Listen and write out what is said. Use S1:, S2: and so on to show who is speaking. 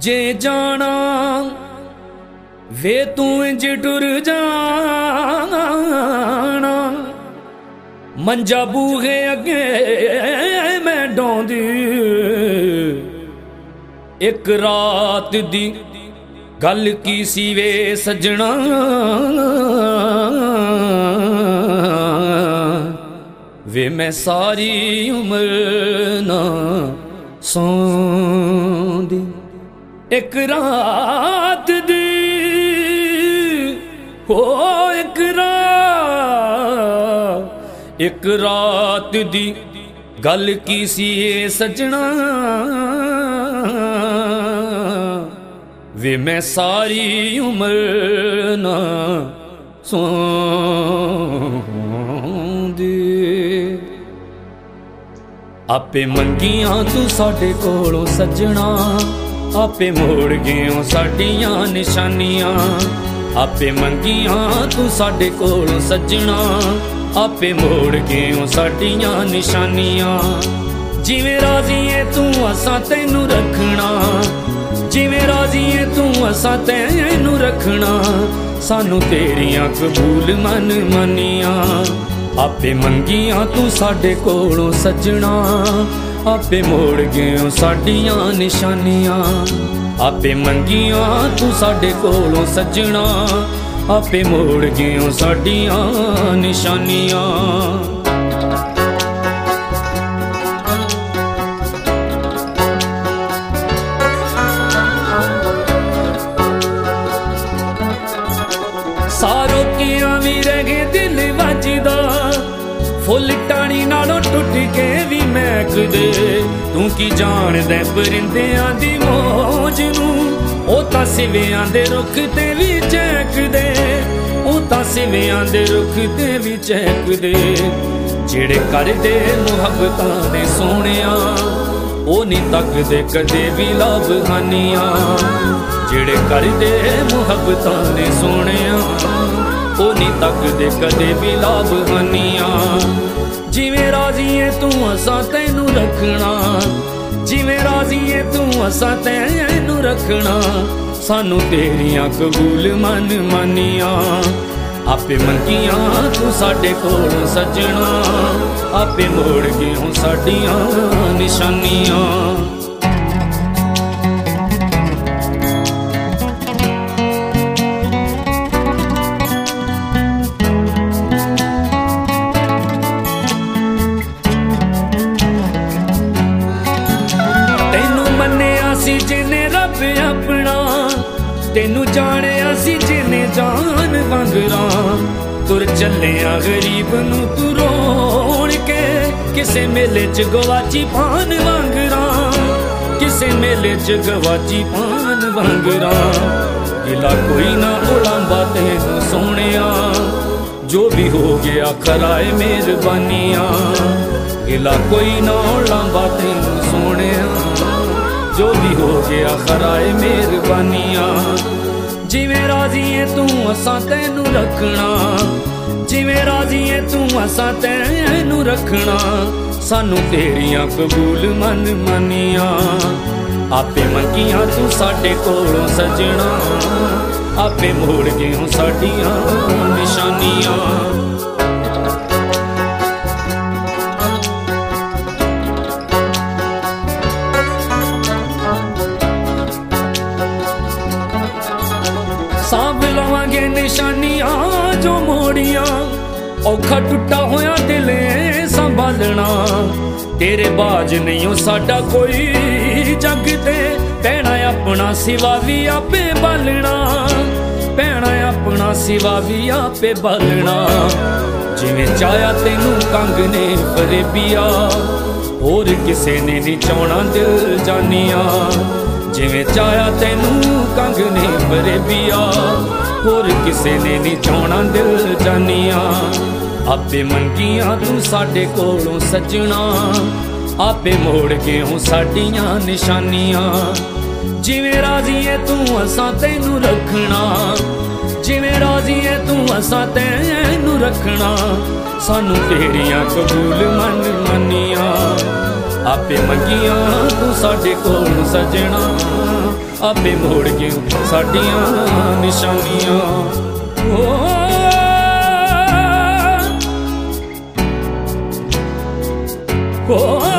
S1: जे जाना वे तू इंज टुर जाना, मंजा बूहे अगे मैं डोंदी। एक रात दी गल की सी वे सजना, वे मैं सारी उम्र ना सौंदी। एक रात दी हो एक रात दी गल की सी सजना, वे मैं सारी उम्र ना सौंदी। आपे मंगियां तू साडे कोलों सजना, आपे मोड़ गए साडियां निशानियां। आपे मंगियां तू साडे कोलों सजना, आपे मोड़ गए साडियां निशानियां। जिवें राजी है तू असां तैनू रखना, जिवें राजी है तू असां तैनू रखना, सानू तेरियां कबूल मन मानियां। आपे मंगियां तू साडे कोलों सजना, आपे मोड़ गए साडियां निशानियां। आपे मंगियां तू साडे कोलों सजना, आपे मोड़ गए साडियां निशानियां। सारो किया भी रह गए दिल वजदा, फुल टाणी नालों टुट के भी महकदे। तू की जान दे परिंदियां दी मौज नू, ओ तां सिवियां दे रुख ते भी चहकदे, ओ तां सिवियां दे रुख ते भी चहकदे। जेड़े करदे मुहब्बतां दे सोहणिया, ओ नी तकदे कदे भी लाभ हानियां। जेड़े करदे मुहब्बतां दे सोहणिया, ओ नी तकदे कदे भी लाभ हानियां। जिवें राजी है तू असां तैनू रखना, जिवें राजी है तू असां तैनू रखना, सानू तेरियां कबूल मन मानियां। आपे मंगियां तू साडे कोलों सजना, आपे मोड़ गए साडियां निशानियां। जिन्हें रब अपना, तेनू जानिया सी जिन्हें जान वांगरा। तुर चलिया गरीब नू तू रोण के, किसे मेले च गवाची पान वांगरा, किसे मेले च गवाची पान वांगरा। गिला कोई ना उलांबा तेनू सोहणिया, जो भी हो गया खराए मेहरबानियां। गिला कोई ना उलांबा तेनू सोहणिया, जो भी हो गया खराए मेहरबानियां। जिवें राजी है तू असां तैनू रखना, जिवें राजी है तू असां तैनू रखना, सानू तेरियां कबूल मन मानियां। आपे मंगियां तू साडे कोलों सजना, आपे मोड़ गए साडियां निशानियां। सांभ लवांगे निशानियां जो मोड़ियां, औखा टुटा होया दिल संभालना। तेरे बाज नहीं हो साडा कोई जग ते, पैना अपना सिवा भी आपे बालना, पैना अपना सिवा भी आपे बालना। जिवें चाया तेनू कंग ने फरेबिया, होर किसे ने नहीं चाहना दिल जानिया। जिवें चाया तेनू कंग ने फरेबिया, होर किसे ने नहीं चाहना दिल जानिया। आपे मंगियां तू साडे कोलों सजना, आपे मोड़ गए साडियां निशानियां। जिवें राजी है तू असां तैनू रखना, जिवें राजी है तू असां तैनू रखना, सानू तेरियां कबूल मन मानियां। आपे मंगियां तू साडे कोल सजना, आपे मोड़ के साडियां निशानियां। ओ